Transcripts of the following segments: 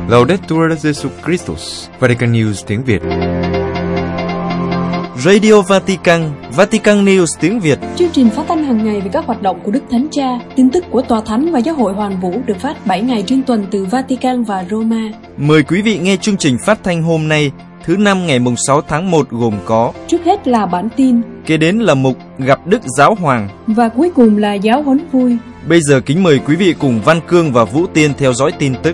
Laudetur Jesus Christus, Vatican News tiếng Việt. Radio Vatican, Vatican News tiếng Việt. Chương trình phát thanh hàng ngày về các hoạt động của Đức Thánh Cha, tin tức của Tòa Thánh và Giáo hội Hoàn Vũ được phát 7 ngày trên tuần từ Vatican và Roma. Mời quý vị nghe chương trình phát thanh hôm nay, thứ Năm ngày 6 tháng 1 gồm có: trước hết là bản tin, kế đến là mục Gặp Đức Giáo Hoàng và cuối cùng là giáo huấn vui. Bây giờ kính mời quý vị cùng Văn Cương và Vũ Tiên theo dõi tin tức.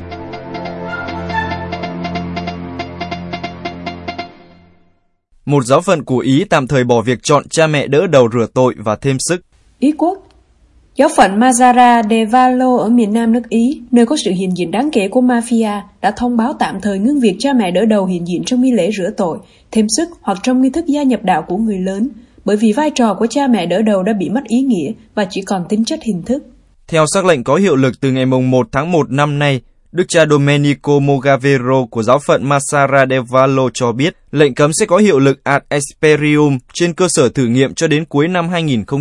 Một giáo phận của Ý tạm thời bỏ việc chọn cha mẹ đỡ đầu rửa tội và thêm sức. Ý quốc. Giáo phận Mazara de Vallo ở miền nam nước Ý, nơi có sự hiện diện đáng kể của mafia, đã thông báo tạm thời ngưng việc cha mẹ đỡ đầu hiện diện trong nghi lễ rửa tội, thêm sức hoặc trong nghi thức gia nhập đạo của người lớn, bởi vì vai trò của cha mẹ đỡ đầu đã bị mất ý nghĩa và chỉ còn tính chất hình thức. Theo sắc lệnh có hiệu lực từ ngày 1 tháng 1 năm nay, Đức cha Domenico Mogavero của giáo phận Mazara de Vallo cho biết lệnh cấm sẽ có hiệu lực ad experium trên cơ sở thử nghiệm cho đến cuối năm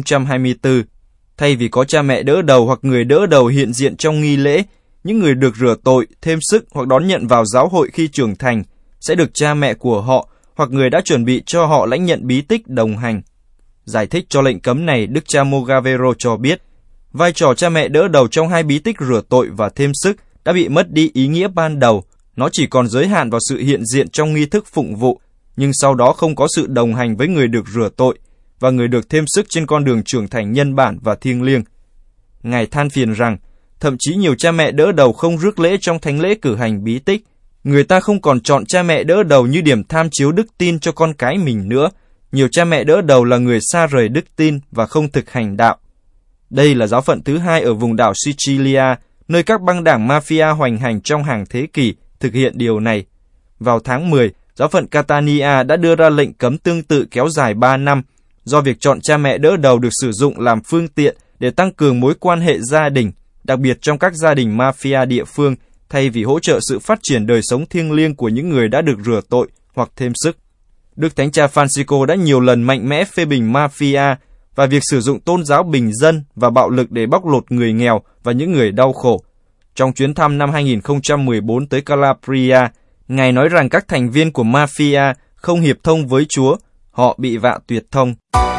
2024. Thay vì có cha mẹ đỡ đầu hoặc người đỡ đầu hiện diện trong nghi lễ, những người được rửa tội, thêm sức hoặc đón nhận vào giáo hội khi trưởng thành sẽ được cha mẹ của họ hoặc người đã chuẩn bị cho họ lãnh nhận bí tích đồng hành. Giải thích cho lệnh cấm này, Đức cha Mogavero cho biết, vai trò cha mẹ đỡ đầu trong hai bí tích rửa tội và thêm sức đã bị mất đi ý nghĩa ban đầu, nó chỉ còn giới hạn vào sự hiện diện trong nghi thức phụng vụ, nhưng sau đó không có sự đồng hành với người được rửa tội và người được thêm sức trên con đường trưởng thành nhân bản và thiêng liêng. Ngài than phiền rằng, thậm chí nhiều cha mẹ đỡ đầu không rước lễ trong thánh lễ cử hành bí tích. Người ta không còn chọn cha mẹ đỡ đầu như điểm tham chiếu đức tin cho con cái mình nữa. Nhiều cha mẹ đỡ đầu là người xa rời đức tin và không thực hành đạo. Đây là giáo phận thứ hai ở vùng đảo Sicilia, nơi các băng đảng mafia hoành hành trong hàng thế kỷ thực hiện điều này. Vào tháng 10, giáo phận Catania đã đưa ra lệnh cấm tương tự kéo dài 3 năm, do việc chọn cha mẹ đỡ đầu được sử dụng làm phương tiện để tăng cường mối quan hệ gia đình, đặc biệt trong các gia đình mafia địa phương, thay vì hỗ trợ sự phát triển đời sống thiêng liêng của những người đã được rửa tội hoặc thêm sức. Đức Thánh Cha Francisco đã nhiều lần mạnh mẽ phê bình mafia và việc sử dụng tôn giáo bình dân và bạo lực để bóc lột người nghèo và những người đau khổ. Trong chuyến thăm năm 2014 tới Calabria, Ngài nói rằng các thành viên của mafia không hiệp thông với Chúa, họ bị vạ tuyệt thông.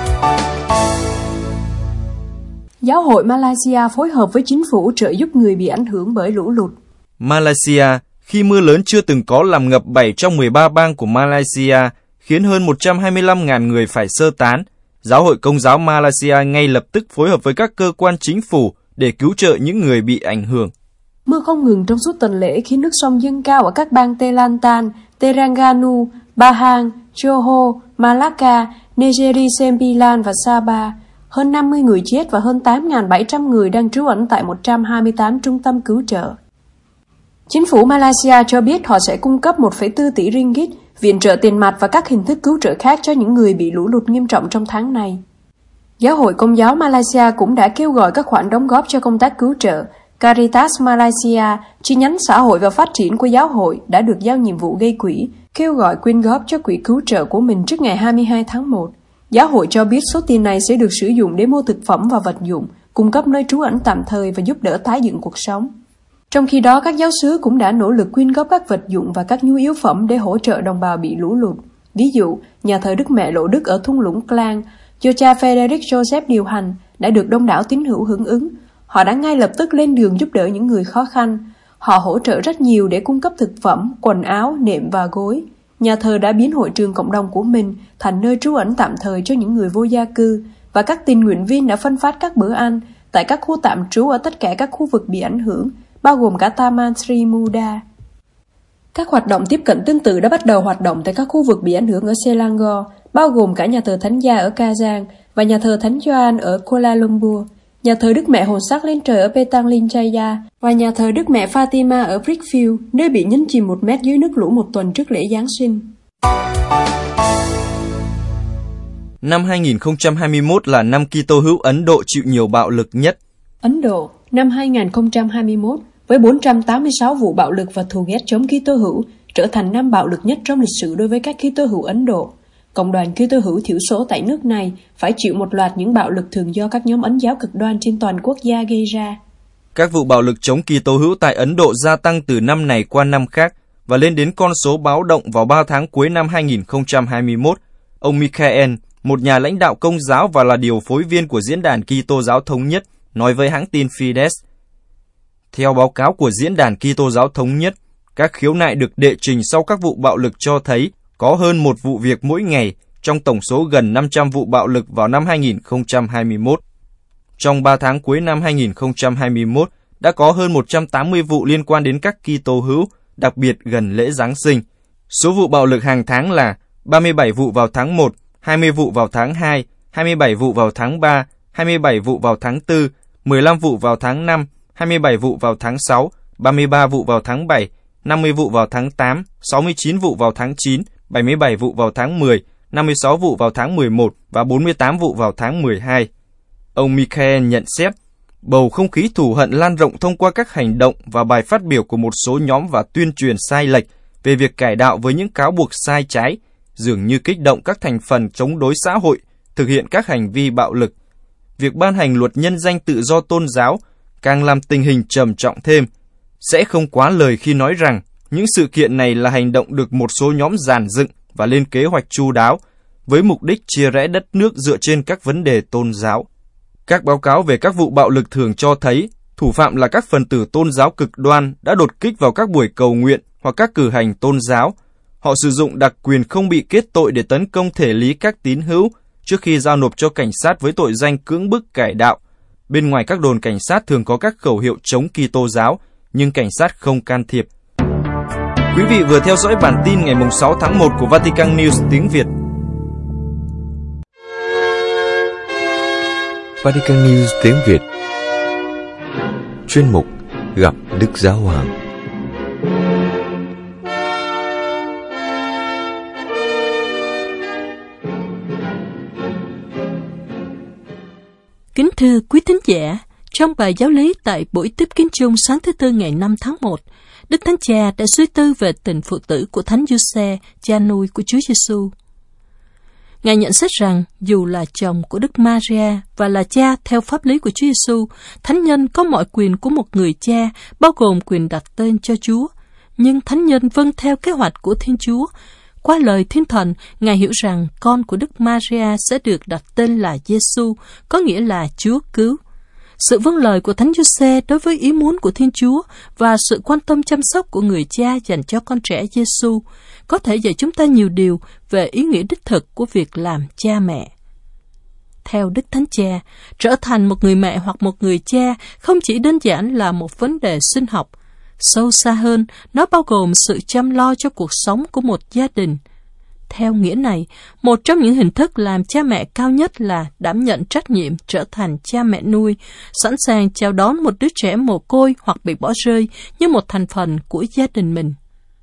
Giáo hội Malaysia phối hợp với chính phủ trợ giúp người bị ảnh hưởng bởi lũ lụt. Malaysia, khi mưa lớn chưa từng có làm ngập 7 trong 13 bang của Malaysia, khiến hơn 125.000 người phải sơ tán, Giáo hội Công giáo Malaysia ngay lập tức phối hợp với các cơ quan chính phủ để cứu trợ những người bị ảnh hưởng. Mưa không ngừng trong suốt tuần lễ khiến nước sông dâng cao ở các bang Kelantan, Terengganu, Pahang, Johor, Malacca, Negeri Sembilan và Sabah. Hơn 50 người chết và hơn 8.700 người đang trú ẩn tại 128 trung tâm cứu trợ. Chính phủ Malaysia cho biết họ sẽ cung cấp 1,4 tỷ ringgit, viện trợ tiền mặt và các hình thức cứu trợ khác cho những người bị lũ lụt nghiêm trọng trong tháng này. Giáo hội Công giáo Malaysia cũng đã kêu gọi các khoản đóng góp cho công tác cứu trợ. Caritas Malaysia, chi nhánh xã hội và phát triển của giáo hội, đã được giao nhiệm vụ gây quỹ, kêu gọi quyên góp cho quỹ cứu trợ của mình trước ngày 22 tháng 1. Giáo hội cho biết số tiền này sẽ được sử dụng để mua thực phẩm và vật dụng, cung cấp nơi trú ẩn tạm thời và giúp đỡ tái dựng cuộc sống. Trong khi đó, các giáo xứ cũng đã nỗ lực quyên góp các vật dụng và các nhu yếu phẩm để hỗ trợ đồng bào bị lũ lụt. Ví dụ, nhà thờ Đức Mẹ Lộ Đức ở thung lũng Klang, do cha Frederick Joseph điều hành, đã được đông đảo tín hữu hưởng ứng. Họ đã ngay lập tức lên đường giúp đỡ những người khó khăn. Họ hỗ trợ rất nhiều để cung cấp thực phẩm, quần áo, nệm và gối. Nhà thờ đã biến hội trường cộng đồng của mình thành nơi trú ẩn tạm thời cho những người vô gia cư, và các tình nguyện viên đã phân phát các bữa ăn tại các khu tạm trú ở tất cả các khu vực bị ảnh hưởng, bao gồm cả Taman Sri Muda. Các hoạt động tiếp cận tương tự đã bắt đầu hoạt động tại các khu vực bị ảnh hưởng ở Selangor, bao gồm cả nhà thờ Thánh Gia ở Kazan và nhà thờ Thánh Gioan ở Kuala Lumpur, nhà thờ Đức Mẹ Hồn Sắc lên trời ở Petang Linjaya và nhà thờ Đức Mẹ Fatima ở Brickfield, nơi bị nhấn chìm 1 mét dưới nước lũ một tuần trước lễ Giáng sinh. Năm 2021 là năm Kitô hữu Ấn Độ chịu nhiều bạo lực nhất. Ấn Độ, năm 2021, với 486 vụ bạo lực và thù ghét chống Kitô hữu, trở thành năm bạo lực nhất trong lịch sử đối với các Kitô hữu Ấn Độ. Cộng đoàn Kitô hữu thiểu số tại nước này phải chịu một loạt những bạo lực thường do các nhóm Ấn giáo cực đoan trên toàn quốc gia gây ra. Các vụ bạo lực chống Kitô hữu tại Ấn Độ gia tăng từ năm này qua năm khác và lên đến con số báo động vào 3 tháng cuối năm 2021. Ông Michael, một nhà lãnh đạo Công giáo và là điều phối viên của Diễn đàn Kitô giáo Thống nhất, nói với hãng tin Fides. Theo báo cáo của Diễn đàn Kitô giáo Thống nhất, các khiếu nại được đệ trình sau các vụ bạo lực cho thấy có hơn một vụ việc mỗi ngày trong tổng số gần 500 vụ bạo lực vào năm 2021. Trong 3 tháng cuối năm 2021, đã có hơn 180 vụ liên quan đến các Kitô hữu, đặc biệt gần lễ Giáng sinh. Số vụ bạo lực hàng tháng là 37 vụ vào tháng 1, 20 vụ vào tháng 2, 27 vụ vào tháng 3, 27 vụ vào tháng 4, 15 vụ vào tháng 5, 27 vụ vào tháng 6, 33 vụ vào tháng 7, 50 vụ vào tháng 8, 69 vụ vào tháng 9, 77 vụ vào tháng 10, 56 vụ vào tháng 11 và 48 vụ vào tháng 12. Ông Michael nhận xét, bầu không khí thù hận lan rộng thông qua các hành động và bài phát biểu của một số nhóm và tuyên truyền sai lệch về việc cải đạo với những cáo buộc sai trái, dường như kích động các thành phần chống đối xã hội, thực hiện các hành vi bạo lực. Việc ban hành luật nhân danh tự do tôn giáo càng làm tình hình trầm trọng thêm. Sẽ không quá lời khi nói rằng những sự kiện này là hành động được một số nhóm dàn dựng và lên kế hoạch chu đáo, với mục đích chia rẽ đất nước dựa trên các vấn đề tôn giáo. Các báo cáo về các vụ bạo lực thường cho thấy thủ phạm là các phần tử tôn giáo cực đoan đã đột kích vào các buổi cầu nguyện hoặc các cử hành tôn giáo. Họ sử dụng đặc quyền không bị kết tội để tấn công thể lý các tín hữu trước khi giao nộp cho cảnh sát với tội danh cưỡng bức cải đạo. Bên ngoài các đồn cảnh sát thường có các khẩu hiệu chống Kitô giáo, nhưng cảnh sát không can thiệp. Quý vị vừa theo dõi bản tin ngày 6 tháng 1 của Vatican News tiếng Việt. Vatican News tiếng Việt. Chuyên mục Gặp Đức Giáo Hoàng. Kính thưa quý thính giả, trong bài giáo lý tại buổi tiếp kiến chung sáng thứ Tư ngày 5 tháng 1, Đức Thánh Cha đã suy tư về tình phụ tử của Thánh Giuse, cha nuôi của Chúa Giêsu. Ngài nhận xét rằng dù là chồng của Đức Maria và là cha theo pháp lý của Chúa Giêsu, thánh nhân có mọi quyền của một người cha, bao gồm quyền đặt tên cho Chúa, nhưng thánh nhân vâng theo kế hoạch của Thiên Chúa. Qua lời Thiên Thần, Ngài hiểu rằng con của Đức Maria sẽ được đặt tên là Giêsu, có nghĩa là Chúa cứu. Sự vâng lời của Thánh Giuse đối với ý muốn của Thiên Chúa và sự quan tâm chăm sóc của người cha dành cho con trẻ Giêsu có thể dạy chúng ta nhiều điều về ý nghĩa đích thực của việc làm cha mẹ. Theo Đức Thánh Cha, trở thành một người mẹ hoặc một người cha không chỉ đơn giản là một vấn đề sinh học. Sâu xa hơn, nó bao gồm sự chăm lo cho cuộc sống của một gia đình. Theo nghĩa này, một trong những hình thức làm cha mẹ cao nhất là đảm nhận trách nhiệm trở thành cha mẹ nuôi, sẵn sàng chào đón một đứa trẻ mồ côi hoặc bị bỏ rơi như một thành phần của gia đình mình.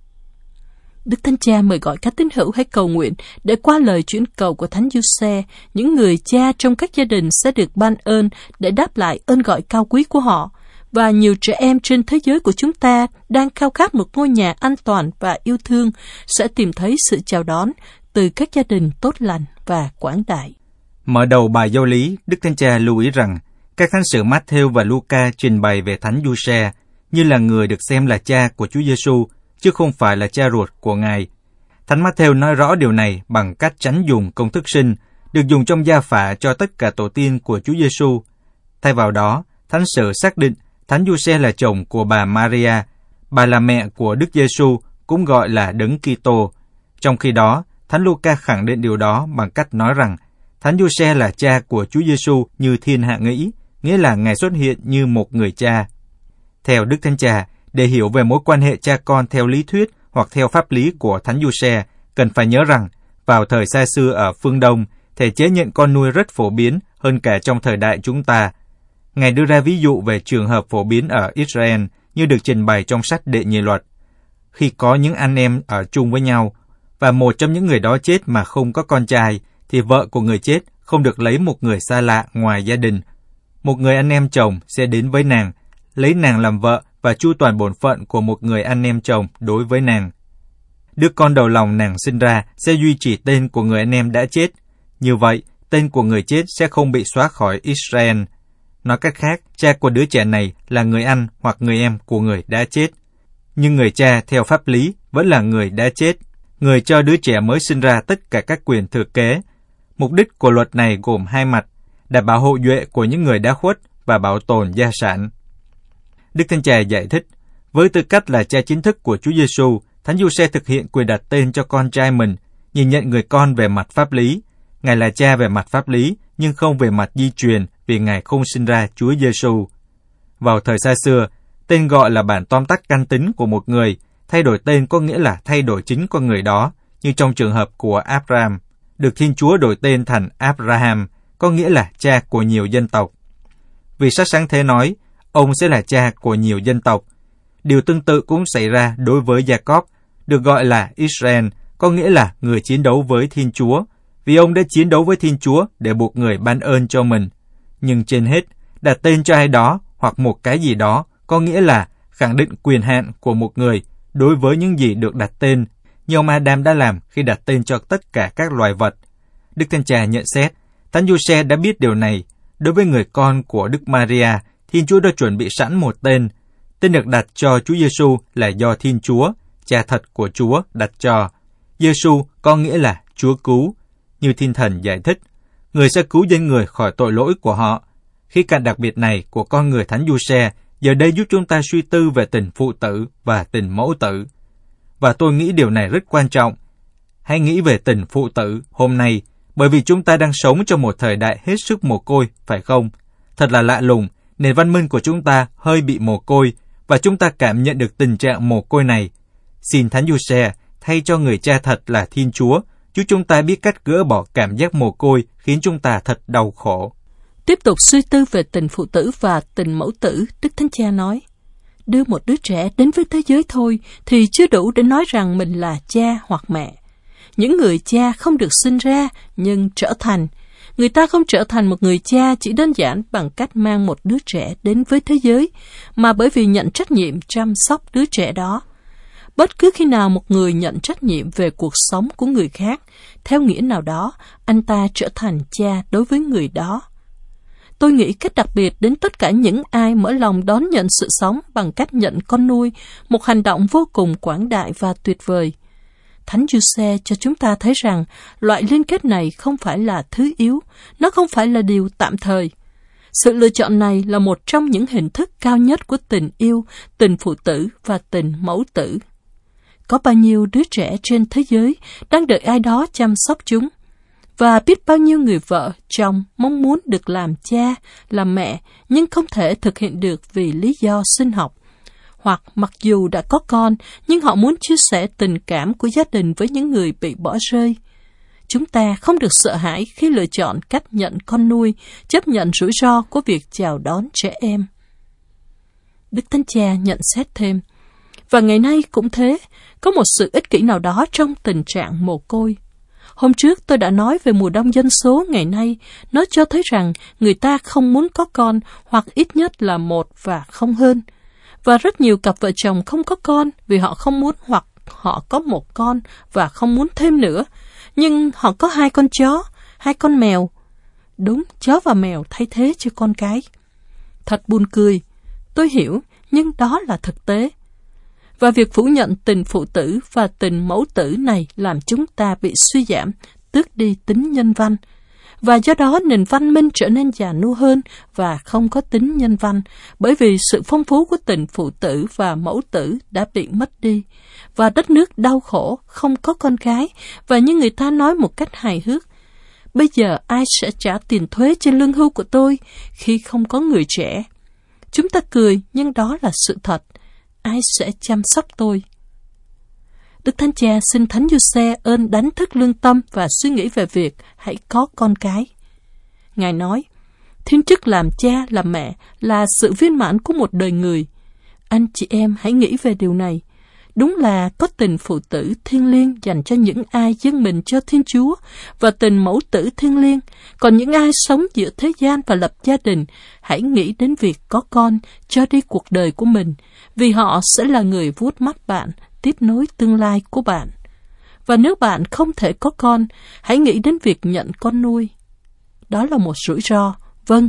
Đức Thánh Cha mời gọi các tín hữu hãy cầu nguyện để qua lời chuyển cầu của Thánh Giuse, những người cha trong các gia đình sẽ được ban ơn để đáp lại ơn gọi cao quý của họ. Và nhiều trẻ em trên thế giới của chúng ta đang khao khát một ngôi nhà an toàn và yêu thương sẽ tìm thấy sự chào đón từ các gia đình tốt lành và quảng đại. Mở đầu bài giáo lý, Đức Thánh Cha lưu ý rằng các thánh sử Matthew và Luca trình bày về Thánh Giuse như là người được xem là cha của Chúa Giêsu, chứ không phải là cha ruột của Ngài. Thánh Matthew nói rõ điều này bằng cách tránh dùng công thức sinh được dùng trong gia phả cho tất cả tổ tiên của Chúa Giêsu. Thay vào đó, thánh sử xác định Thánh Giuse là chồng của bà Maria, bà là mẹ của Đức Giêsu, cũng gọi là Đấng Kitô. Trong khi đó, Thánh Luca khẳng định điều đó bằng cách nói rằng Thánh Giuse là cha của Chúa Giêsu như thiên hạ nghĩ, nghĩa là Ngài xuất hiện như một người cha. Theo Đức Thánh Cha, để hiểu về mối quan hệ cha con theo lý thuyết hoặc theo pháp lý của Thánh Giuse, cần phải nhớ rằng vào thời xa xưa ở phương Đông, thể chế nhận con nuôi rất phổ biến hơn cả trong thời đại chúng ta. Ngài đưa ra ví dụ về trường hợp phổ biến ở Israel như được trình bày trong sách Đệ Nhị Luật. Khi có những anh em ở chung với nhau, và một trong những người đó chết mà không có con trai, thì vợ của người chết không được lấy một người xa lạ ngoài gia đình. Một người anh em chồng sẽ đến với nàng, lấy nàng làm vợ và chu toàn bổn phận của một người anh em chồng đối với nàng. Đứa con đầu lòng nàng sinh ra sẽ duy trì tên của người anh em đã chết. Như vậy, tên của người chết sẽ không bị xóa khỏi Israel. Nói cách khác, cha của đứa trẻ này là người anh hoặc người em của người đã chết. Nhưng người cha theo pháp lý vẫn là người đã chết, người cho đứa trẻ mới sinh ra tất cả các quyền thừa kế. Mục đích của luật này gồm hai mặt, đảm bảo hậu duệ của những người đã khuất và bảo tồn gia sản. Đức Thánh Cha giải thích, với tư cách là cha chính thức của Chúa Giêsu, Thánh Giuse thực hiện quyền đặt tên cho con trai mình, nhìn nhận người con về mặt pháp lý. Ngài là cha về mặt pháp lý, nhưng không về mặt di truyền vì Ngài không sinh ra Chúa Giêsu. Vào thời xa xưa, tên gọi là bản tóm tắt căn tính của một người, thay đổi tên có nghĩa là thay đổi chính con người đó, như trong trường hợp của Abraham, được Thiên Chúa đổi tên thành Abraham, có nghĩa là cha của nhiều dân tộc. Vì sách Sáng Thế nói, ông sẽ là cha của nhiều dân tộc. Điều tương tự cũng xảy ra đối với Jacob, được gọi là Israel, có nghĩa là người chiến đấu với Thiên Chúa, vì ông đã chiến đấu với Thiên Chúa để buộc người ban ơn cho mình. Nhưng trên hết, đặt tên cho ai đó hoặc một cái gì đó có nghĩa là khẳng định quyền hạn của một người đối với những gì được đặt tên, như ông Adam đã làm khi đặt tên cho tất cả các loài vật. Đức Thánh Cha nhận xét, Thánh Giuse đã biết điều này. Đối với người con của Đức Maria, Thiên Chúa đã chuẩn bị sẵn một tên. Tên được đặt cho Chúa Giêsu là do Thiên Chúa, Cha thật của Chúa, đặt cho. Giêsu có nghĩa là Chúa cứu. Như Thiên Thần giải thích, người sẽ cứu dân người khỏi tội lỗi của họ. Khía cạnh đặc biệt này của con người Thánh Giuse giờ đây giúp chúng ta suy tư về tình phụ tử và tình mẫu tử. Và tôi nghĩ điều này rất quan trọng. Hãy nghĩ về tình phụ tử hôm nay, bởi vì chúng ta đang sống trong một thời đại hết sức mồ côi, phải không? Thật là lạ lùng, nền văn minh của chúng ta hơi bị mồ côi, và chúng ta cảm nhận được tình trạng mồ côi này. Xin Thánh Giuse thay cho người cha thật là Thiên Chúa, giúp chúng ta biết cách gỡ bỏ cảm giác mồ côi khiến chúng ta thật đau khổ. Tiếp tục suy tư về tình phụ tử và tình mẫu tử, Đức Thánh Cha nói, đưa một đứa trẻ đến với thế giới thôi thì chưa đủ để nói rằng mình là cha hoặc mẹ. Những người cha không được sinh ra nhưng trở thành. Người ta không trở thành một người cha chỉ đơn giản bằng cách mang một đứa trẻ đến với thế giới, mà bởi vì nhận trách nhiệm chăm sóc đứa trẻ đó. Bất cứ khi nào một người nhận trách nhiệm về cuộc sống của người khác, theo nghĩa nào đó, anh ta trở thành cha đối với người đó. Tôi nghĩ cách đặc biệt đến tất cả những ai mở lòng đón nhận sự sống bằng cách nhận con nuôi, một hành động vô cùng quảng đại và tuyệt vời. Thánh Giuse cho chúng ta thấy rằng loại liên kết này không phải là thứ yếu, nó không phải là điều tạm thời. Sự lựa chọn này là một trong những hình thức cao nhất của tình yêu, tình phụ tử và tình mẫu tử. Có bao nhiêu đứa trẻ trên thế giới đang đợi ai đó chăm sóc chúng, và biết bao nhiêu người vợ, chồng mong muốn được làm cha, làm mẹ, nhưng không thể thực hiện được vì lý do sinh học. Hoặc mặc dù đã có con, nhưng họ muốn chia sẻ tình cảm của gia đình với những người bị bỏ rơi. Chúng ta không được sợ hãi khi lựa chọn cách nhận con nuôi, chấp nhận rủi ro của việc chào đón trẻ em. Đức Thánh Cha nhận xét thêm, và ngày nay cũng thế, có một sự ích kỷ nào đó trong tình trạng mồ côi. Hôm trước tôi đã nói về mùa đông dân số ngày nay, nó cho thấy rằng người ta không muốn có con, hoặc ít nhất là một và không hơn. Và rất nhiều cặp vợ chồng không có con vì họ không muốn, hoặc họ có một con và không muốn thêm nữa. Nhưng họ có 2 con chó, 2 con mèo. Đúng, chó và mèo thay thế cho con cái. Thật buồn cười, tôi hiểu, nhưng đó là thực tế. Và việc phủ nhận tình phụ tử và tình mẫu tử này làm chúng ta bị suy giảm, tước đi tính nhân văn. Và do đó nền văn minh trở nên già nua hơn và không có tính nhân văn, bởi vì sự phong phú của tình phụ tử và mẫu tử đã bị mất đi. Và đất nước đau khổ, không có con cái, và như người ta nói một cách hài hước, bây giờ ai sẽ trả tiền thuế trên lương hưu của tôi khi không có người trẻ? Chúng ta cười, nhưng đó là sự thật. Ai sẽ chăm sóc tôi? Đức Thánh Cha xin Thánh Giuse ơn đánh thức lương tâm và suy nghĩ về việc hãy có con cái. Ngài nói, thiên chức làm cha, làm mẹ là sự viên mãn của một đời người. Anh chị em hãy nghĩ về điều này. Đúng là có tình phụ tử thiêng liêng dành cho những ai dâng mình cho Thiên Chúa, và tình mẫu tử thiêng liêng. Còn những ai sống giữa thế gian và lập gia đình, hãy nghĩ đến việc có con, cho đi cuộc đời của mình, vì họ sẽ là người vuốt mắt bạn, tiếp nối tương lai của bạn. Và nếu bạn không thể có con, hãy nghĩ đến việc nhận con nuôi. Đó là một rủi ro, vâng,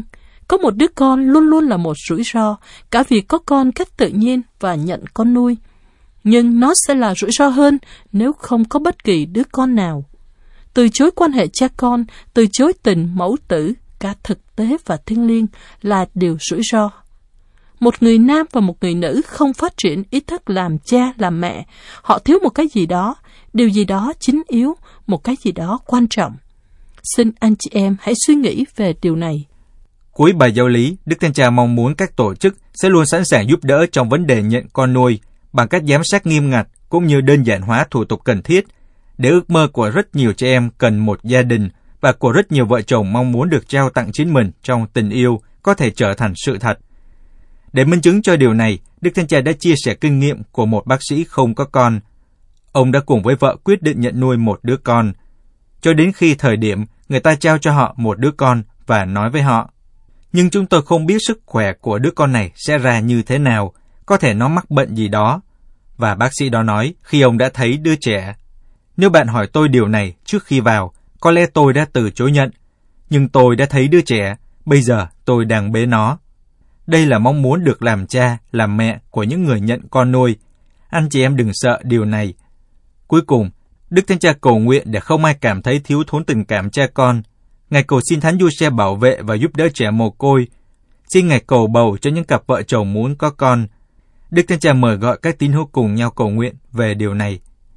Có một đứa con luôn luôn là một rủi ro, cả việc có con cách tự nhiên và nhận con nuôi. Nhưng nó sẽ là rủi ro hơn nếu không có bất kỳ đứa con nào. Từ chối quan hệ cha con, từ chối tình mẫu tử, cả thực tế và thiêng liêng là điều rủi ro. Một người nam và một người nữ không phát triển ý thức làm cha, làm mẹ. Họ thiếu một cái gì đó, điều gì đó chính yếu, một cái gì đó quan trọng. Xin anh chị em hãy suy nghĩ về điều này. Cuối bài giáo lý, Đức Thánh Cha mong muốn các tổ chức sẽ luôn sẵn sàng giúp đỡ trong vấn đề nhận con nuôi bằng cách giám sát nghiêm ngặt cũng như đơn giản hóa thủ tục cần thiết, để ước mơ của rất nhiều trẻ em cần một gia đình và của rất nhiều vợ chồng mong muốn được trao tặng chính mình trong tình yêu có thể trở thành sự thật. Để minh chứng cho điều này, Đức Thánh Cha đã chia sẻ kinh nghiệm của một bác sĩ không có con. Ông đã cùng với vợ quyết định nhận nuôi một đứa con, cho đến khi thời điểm người ta trao cho họ một đứa con và nói với họ: nhưng chúng tôi không biết sức khỏe của đứa con này sẽ ra như thế nào, có thể nó mắc bệnh gì đó. Và bác sĩ đó nói khi ông đã thấy đứa trẻ: nếu bạn hỏi tôi điều này trước khi vào, có lẽ tôi đã từ chối nhận. Nhưng tôi đã thấy đứa trẻ, bây giờ tôi đang bế nó. Đây là mong muốn được làm cha, làm mẹ của những người nhận con nuôi. Anh chị em đừng sợ điều này. Cuối cùng, Đức Thánh Cha cầu nguyện để không ai cảm thấy thiếu thốn tình cảm cha con. Ngài cầu xin Thánh Giuse bảo vệ và giúp đỡ trẻ mồ côi. Xin Ngài cầu bầu cho những cặp vợ chồng muốn có con. Đức Thánh Cha mời gọi các tín hữu cùng nhau cầu nguyện về điều này.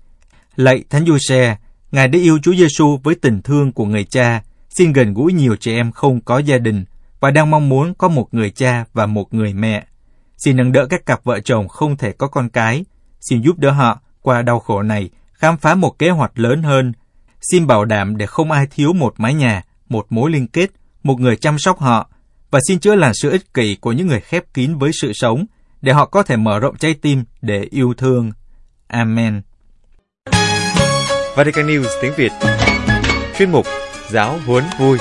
Lạy Thánh Giuse, Ngài đã yêu Chúa Giêsu với tình thương của người cha, xin gần gũi nhiều trẻ em không có gia đình và đang mong muốn có một người cha và một người mẹ. Xin nâng đỡ các cặp vợ chồng không thể có con cái. Xin giúp đỡ họ qua đau khổ này, khám phá một kế hoạch lớn hơn. Xin bảo đảm để không ai thiếu một mái nhà, một mối liên kết, một người chăm sóc họ. Và xin chữa lành sự ích kỷ của những người khép kín với sự sống, để họ có thể mở rộng trái tim để yêu thương. Amen. Vatican News tiếng Việt. Chuyên mục Giáo huấn vui.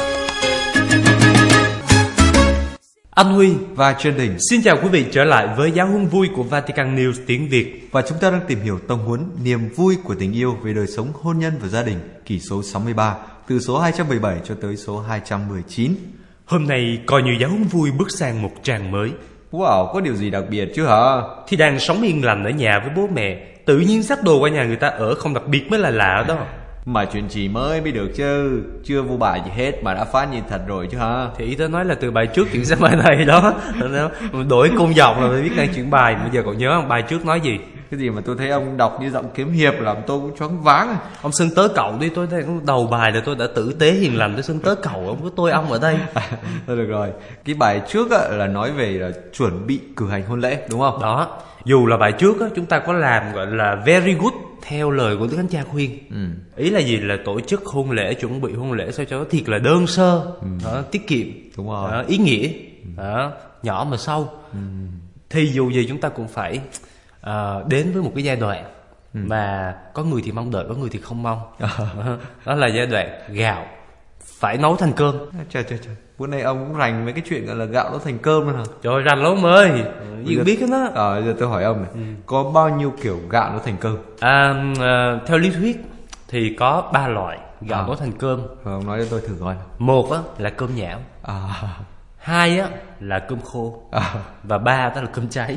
Anh Huy và Trần Đình xin chào quý vị trở lại với Giáo huấn vui của Vatican News tiếng Việt. Và chúng ta đang tìm hiểu tông huấn niềm vui của tình yêu về đời sống hôn nhân và gia đình, kỳ số 63, từ số 217 cho tới số 219. Hôm nay coi như Giáo huấn vui bước sang một trang mới. Wow, có điều gì đặc biệt chứ hả? Thì đang sống yên lành ở nhà với bố mẹ, tự nhiên xách đồ qua nhà người ta ở không đặc biệt mới là lạ đó. Mà chuyện gì mới được chứ, chưa vô bài gì hết mà đã phát như thật rồi chứ hả? Thì ý tớ nói là từ bài trước chuyển sang bài này đó. Đổi cung dòng là biết đang chuyển bài. Bây giờ còn nhớ không, bài trước nói gì? Cái gì mà tôi thấy ông đọc như giọng kiếm hiệp làm tôi cũng choáng váng. Ông xưng tớ cậu đi, tôi thấy đầu bài là tôi đã tử tế hiền lành, tôi xưng tớ cậu, ông có tôi ông ở đây. Thôi được rồi, cái bài trước là nói về là chuẩn bị cử hành hôn lễ, đúng không? Đó, dù là bài trước chúng ta có làm gọi là very good theo lời của Đức Thánh Cha khuyên. Ý là gì? Là tổ chức hôn lễ, chuẩn bị hôn lễ sao cho nó thiệt là đơn sơ, tiết kiệm, đúng rồi, ý nghĩa, nhỏ mà sâu. Thì dù gì chúng ta cũng phải đến với một cái giai đoạn mà có người thì mong đợi, có người thì không mong. Đó là giai đoạn gạo phải nấu thành cơm. Trời, bữa nay ông cũng rành mấy cái chuyện gọi là gạo nấu thành cơm nữa hả? Trời, rành lắm ông ơi, gì cũng biết hết đó. Giờ tôi hỏi ông này, có bao nhiêu kiểu gạo nấu thành cơm? Theo lý thuyết thì có 3 loại gạo nấu thành cơm. Ông nói cho tôi thử coi. Một là cơm nhão, 2 là cơm khô, và 3 là cơm cháy.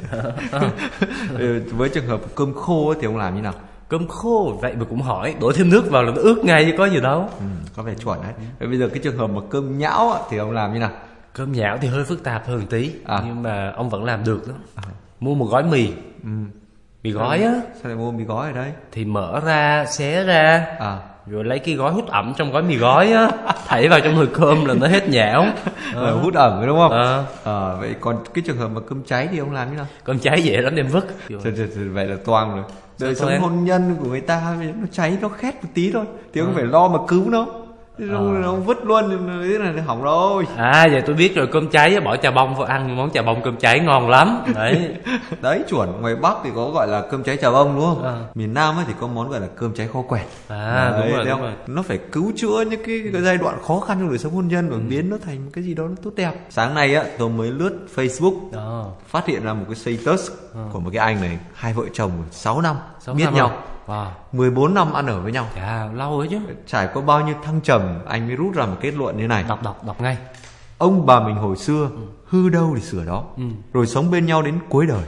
Với trường hợp cơm khô thì ông làm như nào? Cơm khô vậy mà cũng hỏi, đổ thêm nước vào là nó ướt ngay chứ có gì đâu. Có vẻ chuẩn đấy. Bây giờ cái trường hợp mà cơm nhão thì ông làm như nào? Cơm nhão thì hơi phức tạp hơn tí, nhưng mà ông vẫn làm được đó. Mua một gói mì, mì gói á. Sao lại mua mì gói ở đây? Thì mở ra, xé ra, rồi lấy cái gói hút ẩm trong gói mì gói á, thảy vào trong nồi cơm là nó hết nhão. Hút ẩm đúng không? Vậy còn cái trường hợp mà cơm cháy thì ông làm như nào? Cơm cháy dễ lắm, đem vứt. Vậy là toang rồi. Đời sống hôn nhân của người ta nó cháy, nó khét một tí thôi thì ông phải lo mà cứu nó. Nó vứt luôn, thế là hỏng rồi. Vậy tôi biết rồi, cơm cháy bỏ chà bông vào ăn, món chà bông cơm cháy ngon lắm. Đấy chuẩn. Ngoài Bắc thì có gọi là cơm cháy chà bông đúng không? Miền Nam thì có món gọi là cơm cháy kho quẹt. Đúng rồi. Nó phải cứu chữa những cái giai đoạn khó khăn trong đời sống hôn nhân và biến nó thành một cái gì đó nó tốt đẹp. Sáng nay tôi mới lướt Facebook, phát hiện ra một cái status của một cái anh này, hai vợ chồng 6 năm biết nhau. 14 năm ăn ở với nhau. Lâu rồi chứ. Trải qua bao nhiêu thăng trầm anh mới rút ra một kết luận như này. Đọc ngay. Ông bà mình hồi xưa hư đâu thì sửa đó, rồi sống bên nhau đến cuối đời.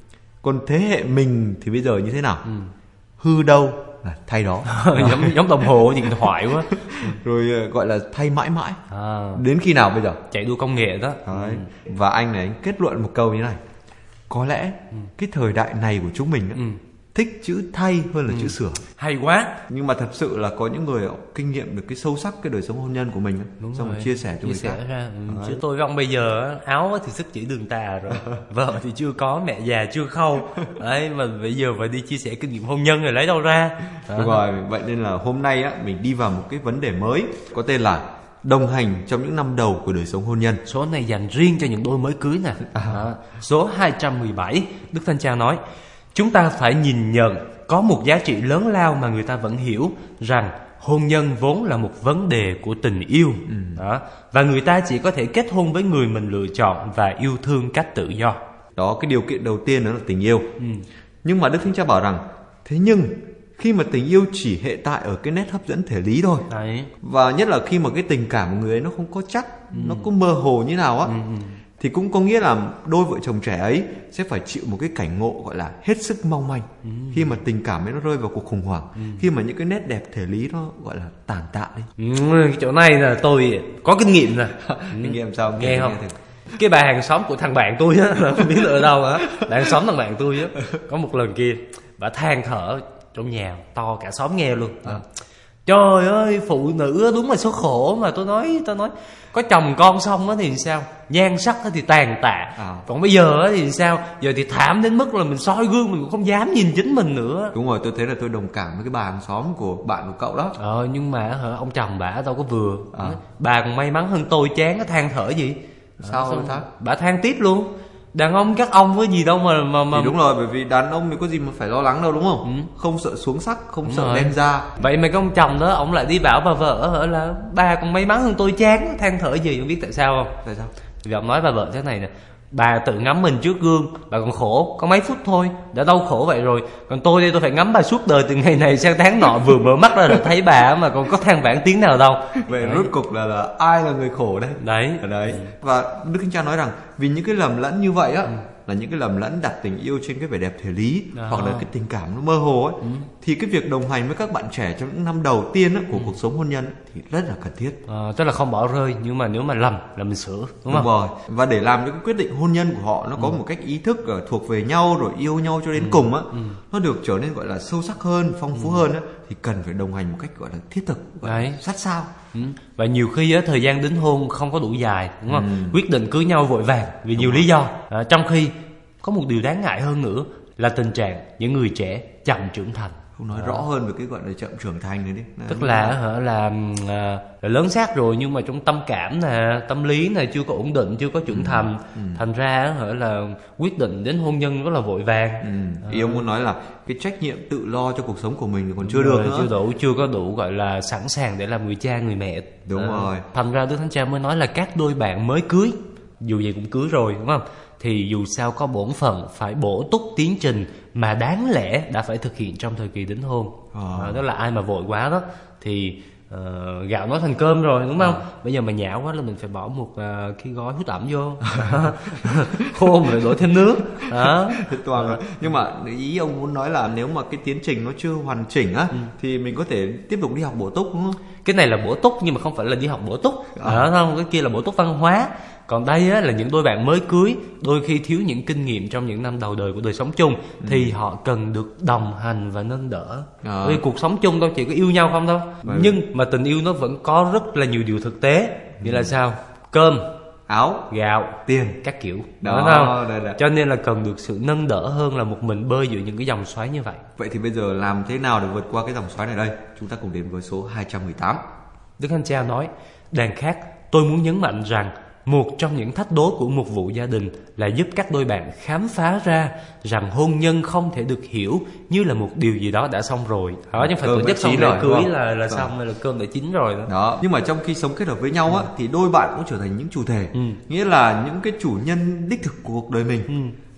Còn thế hệ mình thì bây giờ như thế nào? Hư đâu là thay đó. giống đồng hồ điện thoại quá. Rồi gọi là thay mãi mãi. Đến khi nào bây giờ? Chạy đua công nghệ đó. Đấy. Và anh này, anh kết luận một câu như này: có lẽ cái thời đại này của chúng mình thích chữ thay hơn là chữ sửa. Hay quá. Nhưng mà thật sự là có những người kinh nghiệm được cái sâu sắc cái đời sống hôn nhân của mình, xong rồi chia sẻ cho người khác ra. Chứ tôi với ông bây giờ áo thì sức chỉ đường tà rồi, vợ thì chưa có, mẹ già chưa khâu đấy, mà bây giờ phải đi chia sẻ kinh nghiệm hôn nhân rồi lấy đâu ra. Đúng rồi. Vậy nên là hôm nay á, mình đi vào một cái vấn đề mới có tên là đồng hành trong những năm đầu của đời sống hôn nhân. Số này dành riêng cho những đôi mới cưới nè. Số 217, Đức Thánh Cha nói: chúng ta phải nhìn nhận có một giá trị lớn lao mà người ta vẫn hiểu, rằng hôn nhân vốn là một vấn đề của tình yêu. Và người ta chỉ có thể kết hôn với người mình lựa chọn và yêu thương cách tự do. Đó, cái điều kiện đầu tiên đó là tình yêu. Nhưng mà Đức Thánh Cha bảo rằng thế nhưng khi mà tình yêu chỉ hệ tại ở cái nét hấp dẫn thể lý thôi, và nhất là khi mà cái tình cảm của người ấy nó không có chắc, nó có mơ hồ như nào á, thì cũng có nghĩa là đôi vợ chồng trẻ ấy sẽ phải chịu một cái cảnh ngộ gọi là hết sức mong manh. Khi mà tình cảm ấy nó rơi vào cuộc khủng hoảng, khi mà những cái nét đẹp thể lý nó gọi là tàn tạ đi. Cái chỗ này là tôi có kinh nghiệm rồi. Kinh nghiệm sao? Nghe không? Cái bà hàng xóm của thằng bạn tôi á, không biết là ở đâu á, hàng xóm thằng bạn tôi á, có một lần kia bà than thở trong nhà to cả xóm nghe luôn. Trời ơi, phụ nữ đúng là số khổ. Mà tôi nói có chồng con xong á thì sao, nhan sắc thì tàn tạ, còn bây giờ thì sao, giờ thì thảm đến mức là mình soi gương mình cũng không dám nhìn chính mình nữa. Đúng rồi, tôi thấy là tôi đồng cảm với cái bà hàng xóm của bạn của cậu đó. Nhưng mà ông chồng bả đâu có vừa. Bà còn may mắn hơn tôi, chán nó than thở gì. Sao bà than tiếp luôn. Đàn ông các ông với gì đâu mà thì đúng rồi, bởi vì đàn ông thì có gì mà phải lo lắng đâu, đúng không? Không sợ xuống sắc, không đúng sợ rồi. Đen da. Vậy mà cái ông chồng đó, ông lại đi bảo bà vợ là bà còn may mắn hơn tôi, chán than thở gì. Không biết tại sao không? Tại sao? Vì ông nói bà vợ thế này nè: bà tự ngắm mình trước gương, bà còn khổ có mấy phút thôi, đã đau khổ vậy rồi. Còn tôi đây, tôi phải ngắm bà suốt đời, từ ngày này sang tháng nọ, vừa mở mắt ra là thấy bà mà còn có than vãn tiếng nào đâu. Vậy rốt cục là ai là người khổ đây? Đấy. Và Đức Thánh Cha nói rằng vì những cái lầm lẫn như vậy á, là những cái lầm lẫn đặt tình yêu trên cái vẻ đẹp thể lý, hoặc là cái tình cảm nó mơ hồ ấy, thì cái việc đồng hành với các bạn trẻ trong những năm đầu tiên của cuộc sống hôn nhân thì rất là cần thiết. Tức là không bỏ rơi, nhưng mà nếu mà lầm là mình sửa, đúng không? Rồi. Và để làm những cái quyết định hôn nhân của họ nó có một cách ý thức thuộc về nhau, rồi yêu nhau cho đến cùng á, nó được trở nên gọi là sâu sắc hơn, phong phú hơn á, thì cần phải đồng hành một cách gọi là thiết thực, sát sao. Và nhiều khi á, thời gian đính hôn không có đủ dài, đúng không? Quyết định cưới nhau vội vàng vì nhiều lý do. Trong khi có một điều đáng ngại hơn nữa là tình trạng những người trẻ chậm trưởng thành. Không nói rõ hơn về cái gọi là chậm trưởng thành này đi. Tức là lớn xác rồi, nhưng mà trong tâm cảm nè, tâm lý nè chưa có ổn định, chưa có trưởng thành. Thành ra là quyết định đến hôn nhân rất là vội vàng. Ý ông muốn nói là cái trách nhiệm tự lo cho cuộc sống của mình thì còn chưa được nữa. Chưa có đủ gọi là sẵn sàng để làm người cha người mẹ. Đúng rồi. Thành ra Đức Thánh Cha mới nói là các đôi bạn mới cưới, dù gì cũng cưới rồi, đúng không, thì dù sao có bổn phận phải bổ túc tiến trình mà đáng lẽ đã phải thực hiện trong thời kỳ đính hôn. Đó là ai mà vội quá đó thì gạo nói thành cơm rồi, đúng không? Bây giờ mà nhão quá là mình phải bỏ một cái gói hút ẩm vô, khô rồi đổ thêm nước đó. Toàn rồi. Nhưng mà ý ông muốn nói là nếu mà cái tiến trình nó chưa hoàn chỉnh á, thì mình có thể tiếp tục đi học bổ túc, đúng không? Cái này là bổ túc nhưng mà không phải là đi học bổ túc, không? Cái kia là bổ túc văn hóa. Còn đây á, là những đôi bạn mới cưới, đôi khi thiếu những kinh nghiệm trong những năm đầu đời của đời sống chung, thì họ cần được đồng hành và nâng đỡ. Vì cuộc sống chung đâu chỉ có yêu nhau không đâu, nhưng mà tình yêu nó vẫn có rất là nhiều điều thực tế. Như là sao? Cơm, áo, gạo, tiền, các kiểu đó, không? Đây. Cho nên là cần được sự nâng đỡ hơn là một mình bơi giữa những cái dòng xoáy như vậy. Vậy thì bây giờ làm thế nào để vượt qua cái dòng xoáy này đây? Chúng ta cùng đến với số 218. Đức Thánh Cha nói: đàn khác, tôi muốn nhấn mạnh rằng một trong những thách đố của một vụ gia đình là giúp các đôi bạn khám phá ra rằng hôn nhân không thể được hiểu như là một điều gì đó đã xong rồi. Chứ không phải tổ chức xong lễ cưới là xong, hay là cơm đã chín rồi đó. Nhưng mà trong khi sống kết hợp với nhau á, thì đôi bạn cũng trở thành những chủ thể, nghĩa là những cái chủ nhân đích thực của cuộc đời mình.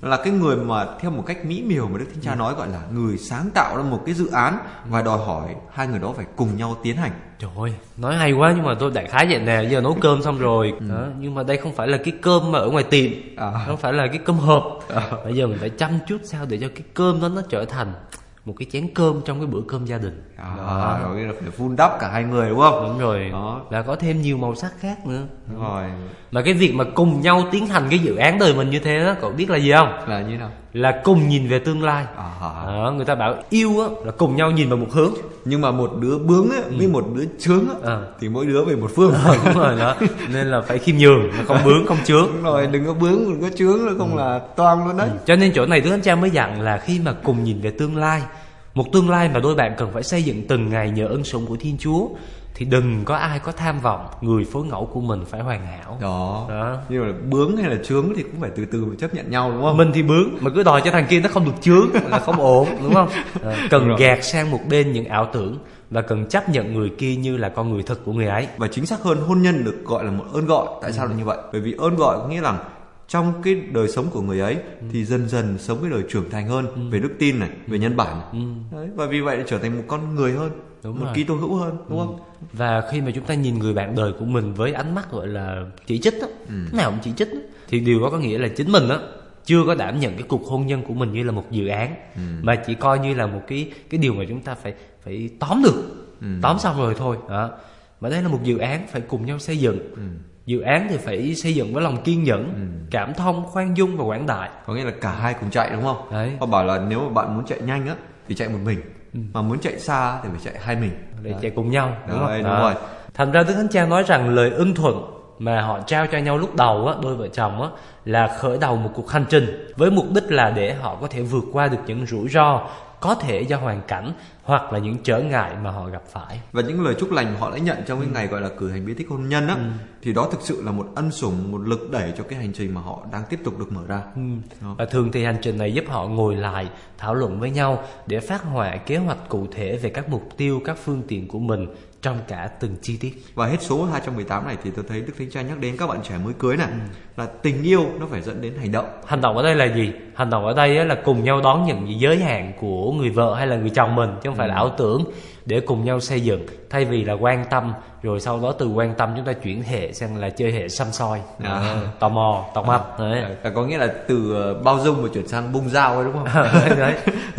là cái người mà theo một cách mỹ miều mà Đức Thánh Cha nói gọi là người sáng tạo ra một cái dự án và đòi hỏi hai người đó phải cùng nhau tiến hành. Trời ơi, nói hay quá, nhưng mà tôi đại khái vậy nè, giờ nấu cơm xong rồi đó, nhưng mà đây không phải là cái cơm mà ở ngoài tiệm, không phải là cái cơm hộp. Bây giờ mình phải chăm chút sao để cho cái cơm đó nó trở thành một cái chén cơm trong cái bữa cơm gia đình. Rồi là phải vun đắp cả hai người đúng không? Đúng rồi. Đó. Là có thêm nhiều màu sắc khác nữa. Đúng rồi. Mà cái việc mà cùng nhau tiến hành cái dự án đời mình như thế đó, cậu biết là gì không? Là như nào? Là cùng nhìn về tương lai. Người ta bảo yêu á là cùng nhau nhìn vào một hướng. Nhưng mà một đứa bướng á với một đứa chướng á thì mỗi đứa về một phương. Đúng rồi đó. Nên là phải khiêm nhường, không bướng không chướng. Đúng rồi, đừng có bướng, đừng có chướng, nó không là toang luôn đấy. Cho nên chỗ này Đức Thánh Cha mới dặn là khi mà cùng nhìn về tương lai, một tương lai mà đôi bạn cần phải xây dựng từng ngày nhờ ân sủng của Thiên Chúa, thì đừng có ai có tham vọng người phối ngẫu của mình phải hoàn hảo. Đó. Nhưng mà bướng hay là chướng thì cũng phải từ từ mà chấp nhận nhau đúng không? Mình thì bướng mà cứ đòi cho thằng kia nó không được chướng là không ổn, đúng không? Cần gạt sang một bên những ảo tưởng và cần chấp nhận người kia như là con người thực của người ấy. Và chính xác hơn, hôn nhân được gọi là một ơn gọi. Tại sao là như vậy? Bởi vì ơn gọi có nghĩa là trong cái đời sống của người ấy thì dần dần sống cái đời trưởng thành hơn về đức tin này, về nhân bản này. Đấy, và vì vậy trở thành một con người hơn, một Kitô hữu hơn, đúng không? Và khi mà chúng ta nhìn người bạn đời của mình với ánh mắt gọi là chỉ trích đó, nào cũng chỉ trích đó, thì điều đó có nghĩa là chính mình đó chưa có đảm nhận cái cuộc hôn nhân của mình như là một dự án, mà chỉ coi như là một cái điều mà chúng ta phải tóm được, tóm xong rồi thôi đó. Mà đây là một dự án phải cùng nhau xây dựng. Dự án thì phải xây dựng với lòng kiên nhẫn, cảm thông, khoan dung và quảng đại. Có nghĩa là cả hai cùng chạy đúng không? Đấy. Họ bảo là nếu mà bạn muốn chạy nhanh á thì chạy một mình, mà muốn chạy xa thì phải chạy hai mình để chạy cùng nhau, đúng không? Đúng rồi. Thành ra Đức Thánh Cha nói rằng lời ưng thuận mà họ trao cho nhau lúc đầu á, đôi vợ chồng á, là khởi đầu một cuộc hành trình với mục đích là để họ có thể vượt qua được những rủi ro có thể do hoàn cảnh hoặc là những trở ngại mà họ gặp phải. Và những lời chúc lành họ đã nhận trong cái ngày gọi là cử hành bí tích hôn nhân á, thì đó thực sự là một ân sủng, một lực đẩy cho cái hành trình mà họ đang tiếp tục được mở ra. Và thường thì hành trình này giúp họ ngồi lại thảo luận với nhau để phát họa kế hoạch cụ thể về các mục tiêu, các phương tiện của mình trong cả từng chi tiết. Và hết số 218 này thì tôi thấy Đức Thánh Cha nhắc đến các bạn trẻ mới cưới này, là tình yêu nó phải dẫn đến hành động. Hành động ở đây là gì? Hành động ở đây là cùng nhau đón nhận những giới hạn của người vợ hay là người chồng mình, chứ không phải là ảo tưởng, để cùng nhau xây dựng, thay vì là quan tâm rồi sau đó từ quan tâm chúng ta chuyển hệ sang là chơi hệ xăm soi, tò mò, tò mập. Có nghĩa là từ bao dung mà chuyển sang bung dao ấy, đúng không? Đấy.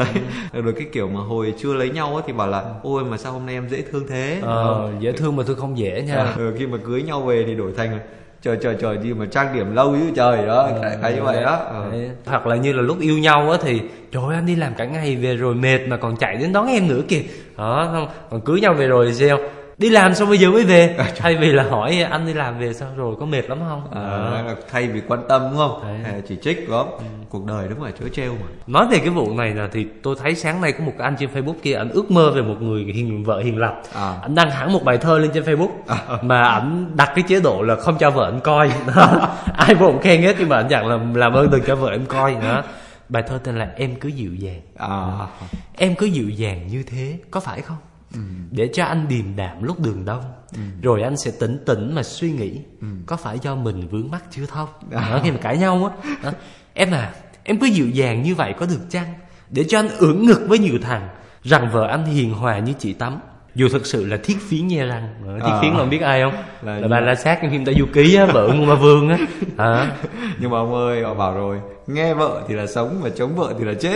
Rồi cái kiểu mà hồi chưa lấy nhau ấy thì bảo là ôi mà sao hôm nay em dễ thương thế. Dễ thương mà tôi không dễ nha. Khi mà cưới nhau về thì đổi thành là trời gì mà trang điểm lâu chứ trời đó, cái như vậy đó. Hoặc là như là lúc yêu nhau á thì trời ơi, anh đi làm cả ngày về rồi mệt mà còn chạy đến đón em nữa kìa. Đó, không? Còn cưới nhau về rồi thì sao? Đi làm xong bây giờ mới về. Thay vì là hỏi anh đi làm về sao rồi, có mệt lắm không? Thay vì quan tâm đúng không? Hay là chỉ trích đúng không? Cuộc đời đúng là trớ trêu mà. Nói về cái vụ này là thì tôi thấy sáng nay có một anh trên Facebook kia, anh ước mơ về một người vợ hiền lành. Anh đăng hẳn một bài thơ lên trên Facebook mà anh đặt cái chế độ là không cho vợ anh coi. Ai vô cũng khen hết, nhưng mà anh dặn là làm ơn đừng cho vợ em coi đó. Bài thơ tên là Em cứ dịu dàng. Em cứ dịu dàng như thế, có phải không? Để cho anh điềm đạm lúc đường đông, rồi anh sẽ tỉnh tỉnh mà suy nghĩ, có phải do mình vướng mắc chưa thông. Khi mà cãi nhau á, em cứ dịu dàng như vậy có được chăng, để cho anh ưỡn ngực với nhiều thằng rằng vợ anh hiền hòa như chị Tắm, dù thực sự là thiết phiến nhe răng. Thiết phiến là biết ai không? Là bà La Sát trong phim Tây Du Ký á, vợ Ngô Ma Vương á. Nhưng mà ông ơi, họ bảo rồi, nghe vợ thì là sống và chống vợ thì là chết.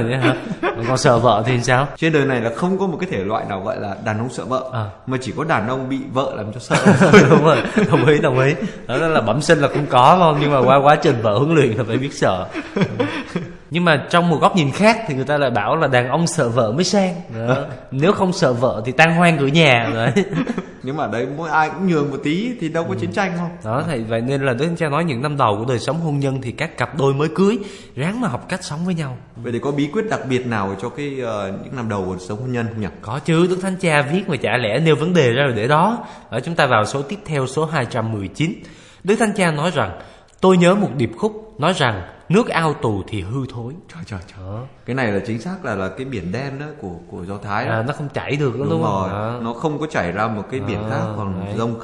Còn sợ vợ thì sao? Trên đời này là không có một cái thể loại nào gọi là đàn ông sợ vợ, mà chỉ có đàn ông bị vợ làm cho sợ. Đúng rồi, đồng ý. Đó là bẩm sinh là cũng có không, nhưng mà qua quá trình vợ huấn luyện là phải biết sợ. Nhưng mà trong một góc nhìn khác thì người ta lại bảo là đàn ông sợ vợ mới sang. Nếu không sợ vợ thì tan hoang cửa nhà. Đấy. Nhưng mà đấy mỗi ai cũng nhường một tí thì đâu có chiến tranh không? Đó, thì vậy nên là Đức Thánh Cha nói những năm đầu của đời sống hôn nhân thì các cặp đôi mới cưới ráng mà học cách sống với nhau. Vậy thì có bí quyết đặc biệt nào cho cái những năm đầu của sống hôn nhân không nhỉ? Có chứ, Đức Thánh Cha viết mà chả lẽ nêu vấn đề ra rồi để đó. Ở chúng ta vào số tiếp theo, số 219. Đức Thánh Cha nói rằng tôi nhớ một điệp khúc nói rằng nước ao tù thì hư thối. Trời. Cái này là chính xác là cái biển đen đó của Do Thái đó. Nó không chảy được đó, đúng không? Nó không có chảy ra một cái biển khác, còn dông khác.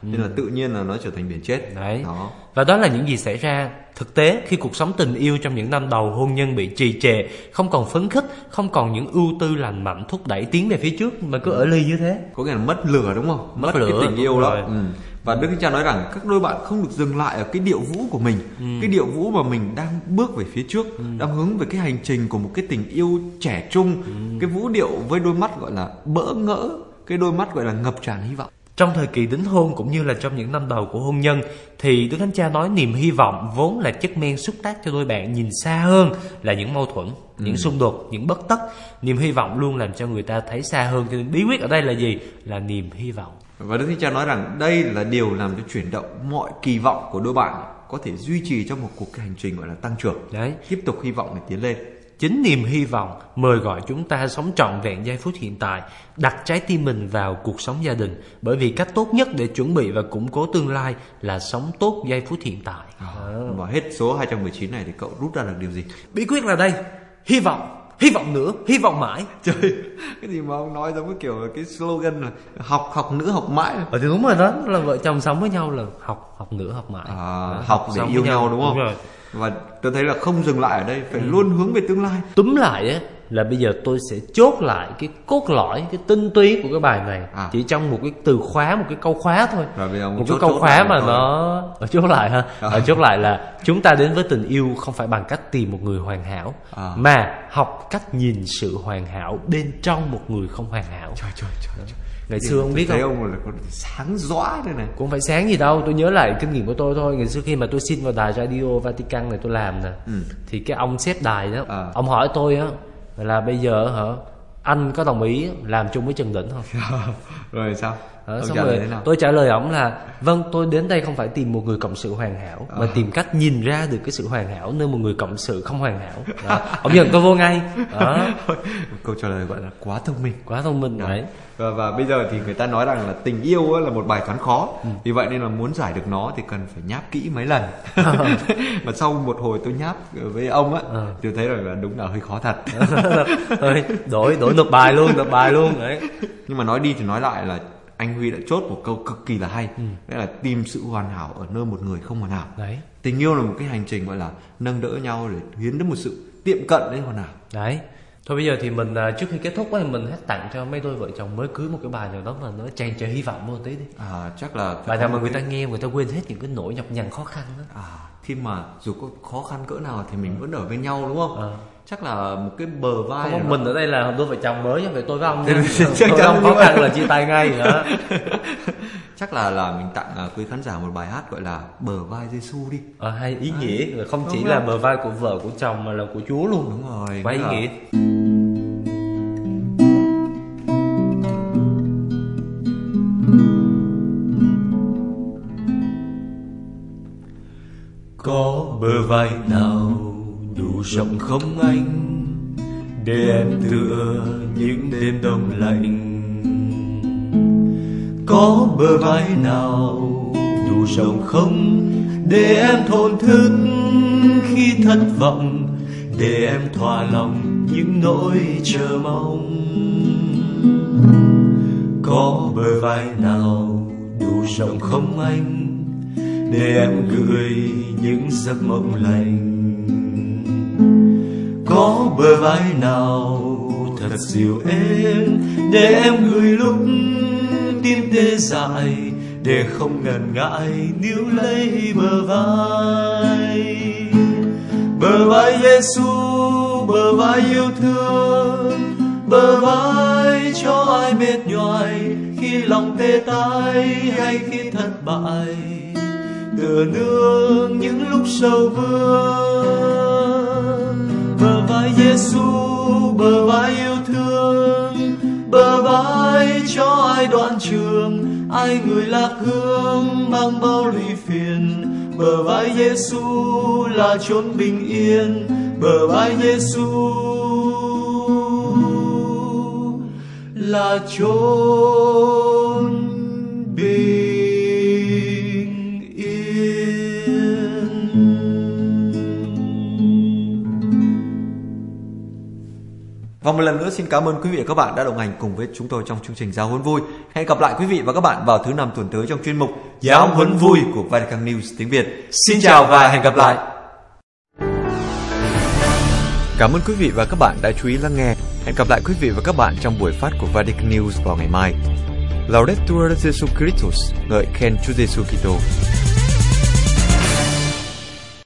nên là tự nhiên là nó trở thành biển chết. Đấy. Đó. Và đó là những gì xảy ra thực tế khi cuộc sống tình yêu trong những năm đầu hôn nhân bị trì trệ, không còn phấn khích, không còn những ưu tư lành mạnh thúc đẩy tiến về phía trước, mà cứ ở ly như thế. Có nghĩa là mất lửa, đúng không? Mất lửa, cái tình yêu đó. rồi. Và Đức Thánh Cha nói rằng các đôi bạn không được dừng lại ở cái điệu vũ của mình, cái điệu vũ mà mình đang bước về phía trước, đang hướng về cái hành trình của một cái tình yêu trẻ trung, cái vũ điệu với đôi mắt gọi là bỡ ngỡ, cái đôi mắt gọi là ngập tràn hy vọng. Trong thời kỳ đính hôn cũng như là trong những năm đầu của hôn nhân thì Đức Thánh Cha nói niềm hy vọng vốn là chất men xúc tác cho đôi bạn nhìn xa hơn là những mâu thuẫn, những xung đột, những bất tất. Niềm hy vọng luôn làm cho người ta thấy xa hơn, cho nên bí quyết ở đây là gì? Là niềm hy vọng. Và Đức Thánh Cha nói rằng đây là điều làm cho chuyển động mọi kỳ vọng của đôi bạn có thể duy trì trong một cuộc hành trình gọi là tăng trưởng. Đấy, tiếp tục hy vọng để tiến lên. Chính niềm hy vọng mời gọi chúng ta sống trọn vẹn giây phút hiện tại, đặt trái tim mình vào cuộc sống gia đình, bởi vì cách tốt nhất để chuẩn bị và củng cố tương lai là sống tốt giây phút hiện tại. Và hết số 219 này thì cậu rút ra được điều gì? Bí quyết là đây: hy vọng nữa, hy vọng mãi. Trời, cái gì mà ông nói giống cái kiểu cái slogan là học nữa học mãi. Thì đúng rồi, đó là vợ chồng sống với nhau là học nữa học mãi. Học để yêu nhau, đúng không? Đúng rồi. Và tôi thấy là không dừng lại ở đây, phải luôn hướng về tương lai. Túm lại á là bây giờ tôi sẽ chốt lại cái cốt lõi, cái tinh túy của cái bài này chỉ trong một cái từ khóa, một cái câu khóa thôi. Rồi bây giờ một cái câu khóa mà nó chốt lại ha. Chốt lại là chúng ta đến với tình yêu không phải bằng cách tìm một người hoàn hảo, mà học cách nhìn sự hoàn hảo bên trong một người không hoàn hảo. Trời. Ngày xưa ông biết thấy không? ông là còn sáng rõ đây này. Cũng phải sáng gì đâu, tôi nhớ lại kinh nghiệm của tôi thôi. Ngày xưa khi mà tôi xin vào đài Radio Vatican này tôi làm nè, thì cái ông sếp đài đó, ông hỏi tôi á là bây giờ anh có đồng ý làm chung với Trần Đỉnh không? Rồi sao? Xong rồi tôi trả lời ổng là vâng, tôi đến đây không phải tìm một người cộng sự hoàn hảo, mà tìm cách nhìn ra được cái sự hoàn hảo nơi một người cộng sự không hoàn hảo. Ông nhận tôi vô ngay. Câu trả lời gọi là quá thông minh. Đấy. Và bây giờ thì người ta nói rằng là tình yêu là một bài toán khó, vì vậy nên là muốn giải được nó thì cần phải nháp kỹ mấy lần. Mà sau một hồi tôi nháp với ông á, tôi thấy rằng là đúng là hơi khó thật. Thôi đổi nộp bài luôn đấy. Nhưng mà nói đi thì nói lại là anh Huy đã chốt một câu cực kỳ là hay, đó là tìm sự hoàn hảo ở nơi một người không hoàn hảo. Đấy. Tình yêu là một cái hành trình gọi là nâng đỡ nhau để hướng đến một sự tiệm cận đến hoàn hảo. Đấy. Thôi bây giờ thì mình trước khi kết thúc thì mình hãy tặng cho mấy đôi vợ chồng mới cưới một cái bài nào đó mà nó tràn trề hy vọng một tí đi. Chắc là bài nào mà người ta nghe người ta quên hết những cái nỗi nhọc nhằn khó khăn đó. Khi mà dù có khó khăn cỡ nào thì mình vẫn ở bên nhau, đúng không? Chắc là một cái bờ vai. Không, mình ở đây là đôi vợ chồng mới chứ phải tôi với ông nha. Tôi không khó khăn là chia tay ngay đó. Chắc là mình tặng quý khán giả một bài hát gọi là Bờ vai Giêsu đi. Hay, ý nghĩa, không chỉ là bờ vai của vợ của chồng mà là của Chúa luôn. Đúng rồi. Quá ý nghĩa. Có bờ vai nào đủ rộng không anh, để em tựa những đêm đông lạnh? Có bờ vai nào đủ rộng không, để em thổn thức khi thất vọng, để em thỏa lòng những nỗi chờ mong? Có bờ vai nào đủ rộng không anh, để em gửi những giấc mộng lành? Có bờ vai nào thật dịu êm, để em gửi lúc tim tê dại, để không ngần ngại níu lấy bờ vai? Bờ vai Giêsu, bờ vai yêu thương, bờ vai cho ai mệt nhoài khi lòng tê tái hay khi thất bại, tựa nương những lúc sầu vương. Bờ vai Giêsu, bờ vai yêu thương, bờ vai cho ai đoạn trường, ai người lạc hướng mang bao lụy phiền. Bờ vai Giêsu là chốn bình yên, bờ vai Giêsu là chốn bình yên. Và một lần nữa xin cảm ơn quý vị và các bạn đã đồng hành cùng với chúng tôi trong chương trình Giáo huấn vui. Hẹn gặp lại quý vị và các bạn vào thứ 5 tuần tới trong chuyên mục Giáo huấn vui của Vatican News tiếng Việt. Xin chào và hẹn gặp lại. Cảm ơn quý vị và các bạn đã chú ý lắng nghe. Hẹn gặp lại quý vị và các bạn trong buổi phát của Vatican News vào ngày mai. Laudetur Jesu Christus, ngợi khen Chúa Giêsu Kitô.